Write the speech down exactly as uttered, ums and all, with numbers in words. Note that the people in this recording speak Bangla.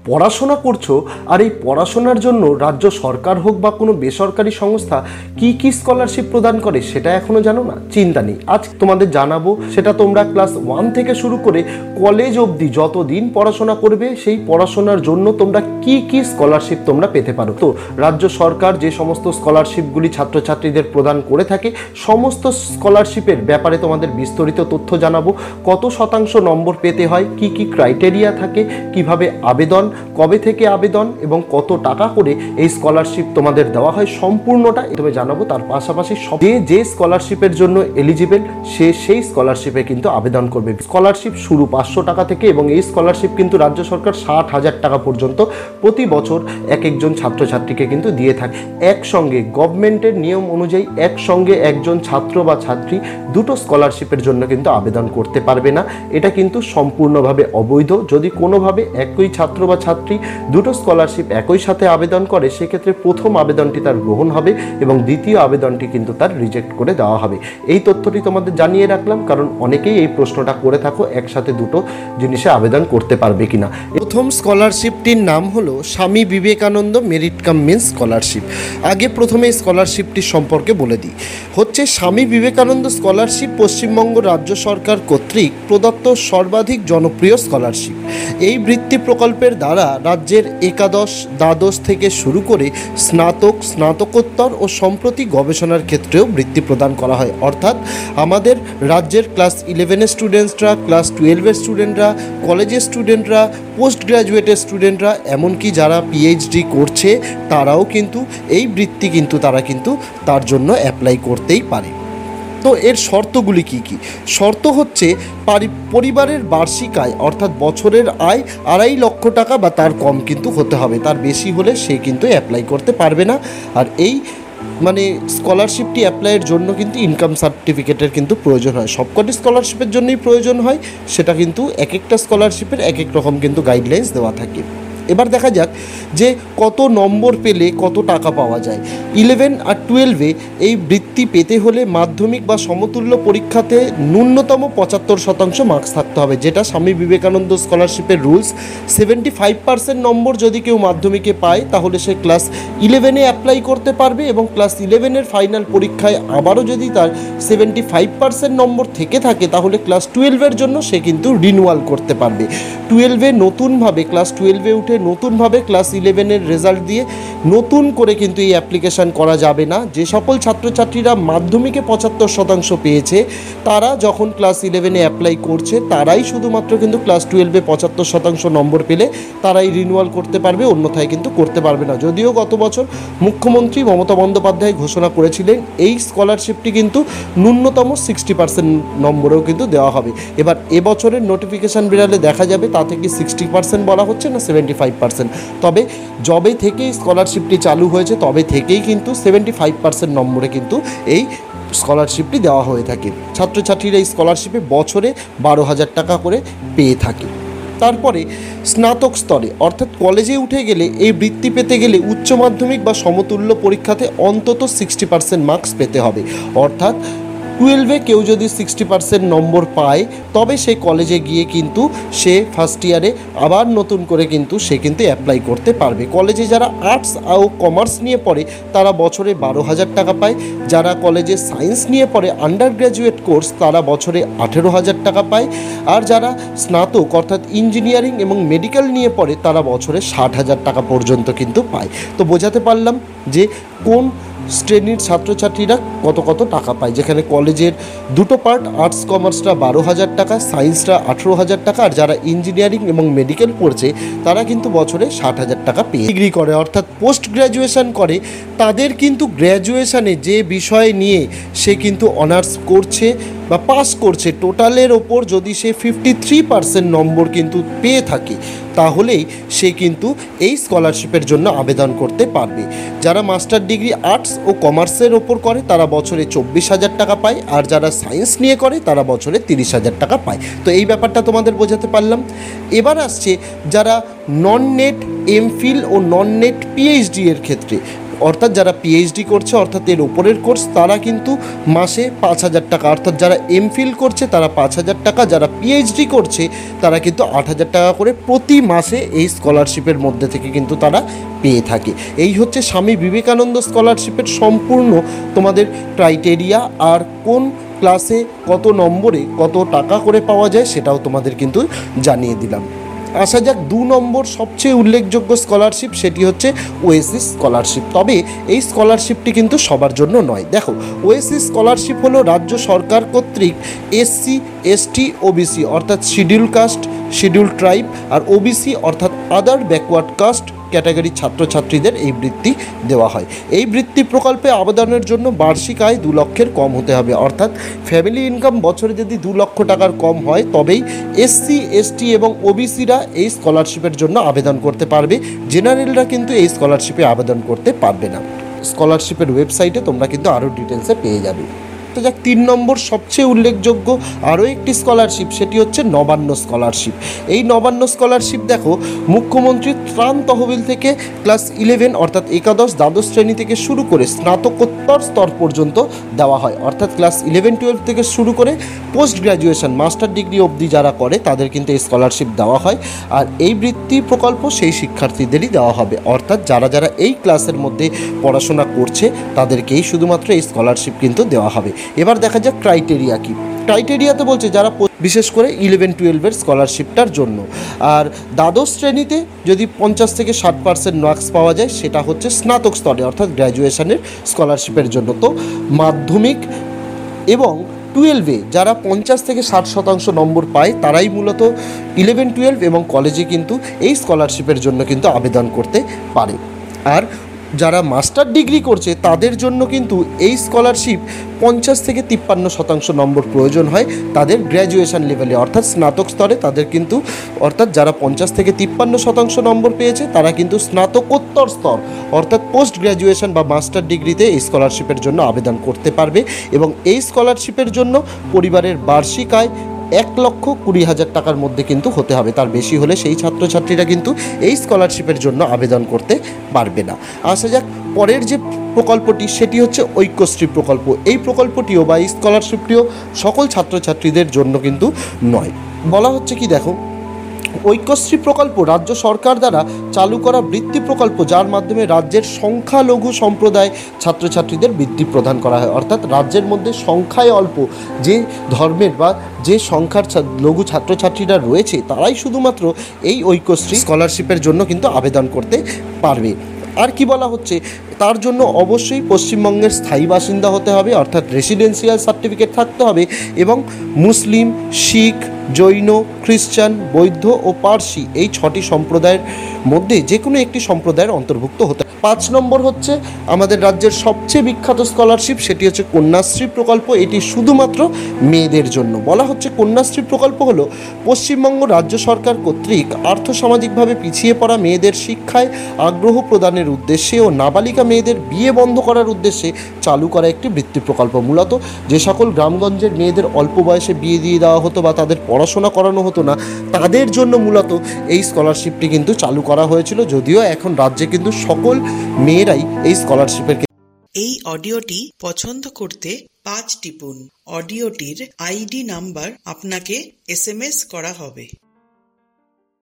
পড়াশোনা করছো আর এই পড়াশোনার জন্য রাজ্য সরকার হোক বা কোনো বেসরকারি সংস্থা কি কি স্কলারশিপ প্রদান করে সেটা এখনো জানো না? চিন্তা নেই, আজ তোমাদের জানাবো। সেটা তোমরা ক্লাস ওয়ান থেকে শুরু করে কলেজ অবধি যতদিন পড়াশোনা করবে সেই পড়াশোনার জন্য তোমরা কি কি স্কলারশিপ তোমরা পেতে পারো। তো রাজ্য সরকার যে সমস্ত স্কলারশিপগুলি ছাত্রছাত্রীদের প্রদান করে থাকে সমস্ত স্কলারশিপের ব্যাপারে তোমাদের বিস্তারিত তথ্য জানাবো। কত শতাংশ নম্বর পেতে হয়, কি কি ক্রাইটেরিয়া থাকে, কিভাবে আবেদন, কবে থেকে আবেদন এবং কত টাকা করে এই স্কলারশিপ তোমাদের দেওয়া হয়, সম্পূর্ণটা তুমি জানাবো। তার পাশাপাশি সব যে যে স্কলারশিপের জন্য এলিজিবল সে সেই স্কলারশিপে কিন্তু আবেদন করবে। স্কলারশিপ শুরু পাঁচশো টাকা থেকে এবং এই স্কলারশিপ কিন্তু রাজ্য সরকার ষাট হাজার টাকা পর্যন্ত প্রতি বছর এক একজন ছাত্রছাত্রীকে কিন্তু দিয়ে থাকে। একসঙ্গে গভর্নমেন্টের নিয়ম অনুযায়ী একসঙ্গে একজন ছাত্র বা ছাত্রী দুটো স্কলারশিপের জন্য কিন্তু আবেদন করতে পারবে না। এটা কিন্তু সম্পূর্ণভাবে অবৈধ। যদি কোনোভাবে একই ছাত্র বা ছাত্রী দুটো স্কলারশিপ একই সাথে আবেদন করে সেক্ষেত্রে প্রথম আবেদনটি তার গ্রহণ হবে এবং দ্বিতীয় আবেদনটি কিন্তু তার রিজেক্ট করে দেওয়া হবে। এই তথ্যটি তোমাদের জানিয়ে রাখলাম কারণ অনেকেই এই প্রশ্নটা করে থাকো একসাথে দুটো জিনিসে আবেদন করতে পারবে কিনা। প্রথম স্কলারশিপটির নাম হলো Swami Vivekananda merit cum means scholarship. আগে প্রথমে এই স্কলারশিপটির সম্পর্কে বলে দিই। হচ্ছে স্বামী বিবেকানন্দ স্কলারশিপ পশ্চিমবঙ্গ রাজ্য সরকার কর্তৃক প্রদত্ত সর্বাধিক জনপ্রিয় স্কলারশিপ। এই বৃত্তি প্রকল্পের দ্বারা রাজ্যের একাদশ দ্বাদশ থেকে শুরু করে স্নাতক, স্নাতকোত্তর ও সম্প্রতি গবেষণার ক্ষেত্রেও বৃত্তি প্রদান করা হয়। অর্থাৎ আমাদের রাজ্যের ক্লাস ইলেভেনের স্টুডেন্টসরা, ক্লাস টুয়েলভের স্টুডেন্টরা, কলেজের স্টুডেন্টরা, পোস্ট গ্র্যাজুয়েটের স্টুডেন্টরা, এমনকি যারা পিএইচডি করছে তারাও কিন্তু এই বৃত্তি কিন্তু তারা কিন্তু তার জন্য অ্যাপ্লাই করতেই পারে। তো এর শর্তগুলি কি কি? শর্ত হচ্ছে পরিবারের বার্ষিক আয় অর্থাৎ বছরের আয় আড়াই লক্ষ টাকা বা তার কম কিন্তু হতে হবে। তার বেশি হলে সে কিন্তু অ্যাপ্লাই করতে পারবে না। আর এই মানে স্কলারশিপটি অ্যাপ্লাইয়ের জন্য কিন্তু ইনকাম সার্টিফিকেটের কিন্তু প্রয়োজন হয়। সবকটি স্কলারশিপের জন্যই প্রয়োজন হয়, সেটা কিন্তু এক একটা স্কলারশিপের এক এক রকম কিন্তু গাইডলাইন্স দেওয়া থাকে। এবার দেখা যাক যে কত নম্বর পেলে কত টাকা পাওয়া যায়। ইলেভেন আর টুয়েলভে এই বৃত্তি পেতে হলে মাধ্যমিক বা সমতুল্য পরীক্ষাতে ন্যূনতম পঁচাত্তর শতাংশ মার্কস থাকতে হবে, যেটা স্বামী বিবেকানন্দ স্কলারশিপের rules. Seventy five percent number যদি কেউ মাধ্যমিকে পায় তাহলে সে ক্লাস ইলেভেনে অ্যাপ্লাই করতে পারবে এবং ক্লাস ইলেভেনের ফাইনাল পরীক্ষায় আবারও যদি তার সেভেন্টি ফাইভ পার্সেন্ট নম্বর থেকে থাকে তাহলে ক্লাস টুয়েলভের জন্য সে কিন্তু রিনিউয়াল করতে পারবে। টুয়েলভে নতুনভাবে ক্লাস টুয়েলভে উঠে নতুনভাবে ক্লাস ইলেভেনের রেজাল্ট দিয়ে নতুন করে কিন্তু এই অ্যাপ্লিকেশান করা যাবে না। যে সকল ছাত্রছাত্রীরা মাধ্যমিকে পঁচাত্তর শতাংশ পেয়েছে তারা যখন ক্লাস ইলেভেনে অ্যাপ্লাই করছে তারাই শুধুমাত্র কিন্তু ক্লাস টুয়েলভে পঁচাত্তর শতাংশ নম্বর পেলে তারাই রিনিউয়াল করতে পারবে, অন্যথায় কিন্তু করতে পারবে না। যদিও গত বছর মুখ্যমন্ত্রী মমতা বন্দ্যোপাধ্যায় ঘোষণা করেছিলেন এই স্কলারশিপটি কিন্তু ন্যূনতম সিক্সটি পার্সেন্ট নম্বরেও কিন্তু দেওয়া হবে। এবার এবছরের নোটিফিকেশান বেরালে দেখা যাবে তাতে কি সিক্সটি পার্সেন্ট বলা হচ্ছে না সেভেন্টি ফাইভ পার্সেন্ট। তবে যবে থেকেই স্কলারশিপটি চালু হয়েছে তবে থেকেই কিন্তু সেভেন্টি ফাইভ পার্সেন্ট নম্বরে কিন্তু এই স্কলারশিপটি দেওয়া হয়ে থাকে। ছাত্রছাত্রীরা এই স্কলারশিপে বছরে বারো হাজার টাকা করে পেয়ে থাকে। তারপরে স্নাতক স্তরে অর্থাৎ কলেজে উঠে গেলে এই বৃত্তি পেতে গেলে উচ্চ মাধ্যমিক বা সমতুল্য পরীক্ষাতে অন্তত সিক্সটি পার্সেন্ট মার্কস পেতে হবে। অর্থাৎ টুয়েলভে কেউ যদি সিক্সটি পার্সেন্ট নম্বর পায় তবে সে কলেজে গিয়ে কিন্তু সে ফার্স্ট ইয়ারে আবার নতুন করে কিন্তু সে কিন্তু অ্যাপ্লাই করতে পারবে। কলেজে যারা আর্টস ও কমার্স নিয়ে পড়ে তারা বছরে বারো হাজার টাকা পায়। যারা কলেজে সায়েন্স নিয়ে পড়ে আন্ডার গ্র্যাজুয়েট কোর্স তারা বছরে আঠেরো হাজার টাকা পায়। আর যারা স্নাতক অর্থাৎ ইঞ্জিনিয়ারিং এবং মেডিকেল নিয়ে পড়ে তারা বছরে ষাট হাজার টাকা পর্যন্ত কিন্তু পায়। তো বোঝাতে পারলাম যে কোন শ্রেণীর ছাত্রছাত্রীরা কত কত টাকা পায়, যেখানে কলেজের দুটো পার্ট আর্টস কমার্সরা বারো হাজার টাকা, সায়েন্সরা আঠেরো হাজার টাকা, আর যারা ইঞ্জিনিয়ারিং এবং মেডিকেল পড়ছে তারা কিন্তু বছরে ষাট হাজার টাকা পেয়ে ডিগ্রি করে অর্থাৎ পোস্ট গ্র্যাজুয়েশন করে তাদের কিন্তু গ্র্যাজুয়েশনে যে বিষয় নিয়ে সে কিন্তু অনার্স করছে বা পাস করছে টোটালের ওপর যদি সে ফিফটি থ্রি পার্সেন্ট নম্বর কিন্তু পেয়ে থাকে তাহলেই সে কিন্তু এই স্কলারশিপের জন্য আবেদন করতে পারবে। যারা মাস্টার ডিগ্রি আর্টস ও কমার্সের ওপর করে তারা বছরে চব্বিশ হাজার টাকা পায়, আর যারা সায়েন্স নিয়ে করে তারা বছরে তিরিশ হাজার টাকা পায়। তো এই ব্যাপারটা তোমাদের বোঝাতে পারলাম। এবার আসছে যারা নন নেট এমফিল ও নন নেট পিএইচডি এর ক্ষেত্রে অর্থাৎ যারা পিএইচডি করছে অর্থাৎ এর ওপরের কোর্স তারা কিন্তু মাসে পাঁচ হাজার টাকা, অর্থাৎ যারা এমফিল করছে তারা পাঁচ হাজার টাকা, যারা পিএইচডি করছে তারা কিন্তু আট হাজার টাকা করে প্রতি মাসে এই স্কলারশিপের মধ্যে থেকে কিন্তু তারা পেয়ে থাকে। এই হচ্ছে স্বামী বিবেকানন্দ স্কলারশিপের সম্পূর্ণ তোমাদের ক্রাইটেরিয়া। আর কোন ক্লাসে কত নম্বরে কত টাকা করে পাওয়া যায় সেটাও তোমাদের কিন্তু জানিয়ে দিলাম। আসা যাক দু নম্বর সবচেয়ে উল্লেখযোগ্য স্কলারশিপ, সেটি হচ্ছে ওয়েসিস স্কলারশিপ। তবে এই স্কলারশিপটি কিন্তু সবার জন্য নয়। দেখো, ওয়েসিস স্কলারশিপ হলো রাজ্য সরকার কর্তৃক এসসি, এসটি, ওবিসি অর্থাৎ শিডিউল কাস্ট, শিডিউল ট্রাইব আর ওবিসি অর্থাৎ আদার ব্যাকওয়ার্ড কাস্ট ক্যাটাগরির ছাত্রছাত্রীদের এই বৃত্তি দেওয়া হয়। এই বৃত্তি প্রকল্পে আবেদনের জন্য বার্ষিক আয় দু লক্ষের কম হতে হবে, অর্থাৎ ফ্যামিলি ইনকাম বছরে যদি দু লক্ষ টাকার কম হয় তবেই এসসি, এসটি এবং ওবিসিরা এই স্কলারশিপের জন্য আবেদন করতে পারবে। জেনারেলরা কিন্তু এই স্কলারশিপে আবেদন করতে পারবে না। স্কলারশিপের ওয়েবসাইটে তোমরা কিন্তু আরও ডিটেলসে পেয়ে যাবে। যাক তিন নম্বর সবচেয়ে উল্লেখযোগ্য আরও একটি স্কলারশিপ, সেটি হচ্ছে নবান্ন স্কলারশিপ। এই নবান্ন স্কলারশিপ দেখো মুখ্যমন্ত্রীর ত্রাণ তহবিল থেকে ক্লাস ইলেভেন অর্থাৎ একাদশ দ্বাদশ শ্রেণী থেকে শুরু করে স্নাতকোত্তর স্তর পর্যন্ত দেওয়া হয়, অর্থাৎ ক্লাস ইলেভেন টুয়েলভ থেকে শুরু করে পোস্ট গ্র্যাজুয়েশন মাস্টার ডিগ্রি অবধি যারা করে তাদের কিন্তু এই স্কলারশিপ দেওয়া হয়। আর এই বৃত্তি প্রকল্প সেই শিক্ষার্থীদেরই দেওয়া হবে, অর্থাৎ যারা যারা এই ক্লাসের মধ্যে পড়াশোনা করছে তাদেরকেই শুধুমাত্র এই স্কলারশিপ কিন্তু দেওয়া হবে। এবার দেখা যাক ক্রাইটেরিয়া কী। ক্রাইটেরিয়াতে বলছে যারা বিশেষ করে ইলেভেন টুয়েলভের স্কলারশিপটার জন্য। আর দ্বাদশ শ্রেণীতে যদি পঞ্চাশ থেকে ষাট পার্সেন্ট মার্কস পাওয়া যায় সেটা হচ্ছে স্নাতক স্তরে অর্থাৎ গ্র্যাজুয়েশনের স্কলারশিপের জন্য। তো মাধ্যমিক এবং টুয়েলভে যারা পঞ্চাশ থেকে ষাট শতাংশ নম্বর পায় তারাই মূলত ইলেভেন টুয়েলভ এবং কলেজে কিন্তু এই স্কলারশিপের জন্য কিন্তু আবেদন করতে পারে। আর যারা মাস্টার ডিগ্রি করছে তাদের জন্য কিন্তু এই স্কলারশিপ পঞ্চাশ থেকে তিপ্পান্ন শতাংশ নম্বর প্রয়োজন হয় তাদের গ্র্যাজুয়েশন লেভেলে অর্থাৎ স্নাতক স্তরে। তাদের কিন্তু অর্থাৎ যারা পঞ্চাশ থেকে তিপ্পান্ন শতাংশ নম্বর পেয়েছে তারা কিন্তু স্নাতকোত্তর স্তর অর্থাৎ পোস্ট গ্র্যাজুয়েশন বা মাস্টার ডিগ্রিতে এই স্কলারশিপের জন্য আবেদন করতে পারবে। এবং এই স্কলারশিপের জন্য পরিবারের বার্ষিক আয় এক লক্ষ কুড়ি হাজার টাকার মধ্যে কিন্তু হতে হবে, তার বেশি হলে সেই ছাত্রছাত্রীরা কিন্তু এই স্কলারশিপের জন্য আবেদন করতে পারবে না। আসা যাক পরের যে প্রকল্পটি, সেটি হচ্ছে ঐক্যশ্রী প্রকল্প। এই প্রকল্পটিও বা এই স্কলারশিপটিও সকল ছাত্রছাত্রীদের জন্য কিন্তু নয়। বলা হচ্ছে কি দেখো, ঐক্যশ্রী প্রকল্প রাজ্য সরকার দ্বারা চালু করা বৃত্তি প্রকল্প যার মাধ্যমে রাজ্যের সংখ্যালঘু সম্প্রদায় ছাত্রছাত্রীদের বৃত্তি প্রদান করা হয়, অর্থাৎ রাজ্যের মধ্যে সংখ্যায় অল্প যে ধর্মের বা যে সংখ্যার লঘু ছাত্রছাত্রীরা রয়েছে তারাই শুধুমাত্র এই ঐক্যশ্রী স্কলারশিপের জন্য কিন্তু আবেদন করতে পারবে। আর কি বলা হচ্ছে, তার জন্য অবশ্যই পশ্চিমবঙ্গের স্থায়ী বাসিন্দা হতে হবে অর্থাৎ রেসিডেন্সিয়াল সার্টিফিকেট থাকতে হবে এবং মুসলিম, শিখ, জৈন, খ্রিস্টান, বৌদ্ধ ও পার্সি এই ছটি সম্প্রদায়ের মধ্যে যে কোনো একটি সম্প্রদায়ের অন্তর্ভুক্ত হতে। পাঁচ নম্বর হচ্ছে আমাদের রাজ্যের সবচেয়ে বিখ্যাত স্কলারশিপ, সেটি হচ্ছে কন্যাশ্রী প্রকল্প। এটি শুধুমাত্র মেয়েদের জন্য। বলা হচ্ছে কন্যাশ্রী প্রকল্প হলো পশ্চিমবঙ্গ রাজ্য সরকার কর্তৃক আর্থসামাজিকভাবে পিছিয়ে পড়া মেয়েদের শিক্ষায় আগ্রহ প্রদানের উদ্দেশ্যে ও নাবালিকা মেয়েদের বিয়ে বন্ধ করার উদ্দেশ্যে চালু করা একটি বৃত্তি প্রকল্প। মূলত যে সকল গ্রামগঞ্জের মেয়েদের অল্প বয়সে বিয়ে দিয়ে দেওয়া হতো বা তাদের পড়াশোনা করানো হতো না তাদের জন্য মূলত এই স্কলারশিপটি কিন্তু চালু করা হয়েছিল, যদিও এখন রাজ্যে কিন্তু সকল মেয়েরাই এই স্কলারশিপের। এই অডিওটি পছন্দ করতে পাঁচ টিপুন। অডিওটির আইডি নাম্বার আপনাকে এস এম এস করা হবে।